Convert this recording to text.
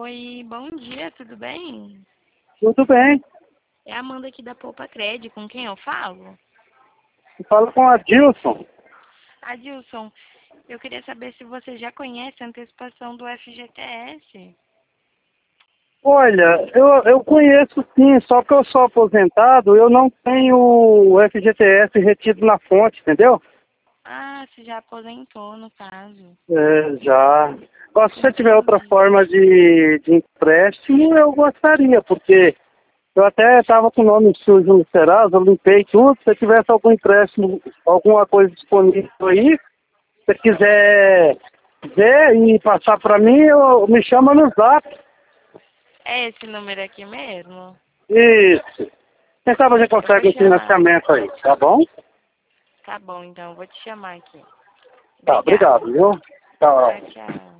Oi, bom dia, tudo bem? Tudo bem. É a Amanda aqui da Poupa Cred, com quem eu falo? Fala com a Dilson. Adilson, eu queria saber se você já conhece a antecipação do FGTS. Olha, eu conheço sim, só que eu sou aposentado, eu não tenho o FGTS retido na fonte, entendeu? Ah, você já aposentou, no caso. Já. Mas se você tiver outra Entendi. forma de empréstimo, eu gostaria, porque eu até estava com o nome sujo no Serasa, eu limpei tudo. Se você tivesse algum empréstimo, alguma coisa disponível aí, se você quiser ver e passar para mim, me chama no Zap. É esse número aqui mesmo? Isso. Quem sabe a gente Eu vou consegue um chamar. financiamento aí, tá bom? Tá bom, então, eu vou te chamar aqui. Tá, obrigado, Obrigada. viu? Tchau. Tchau, tchau.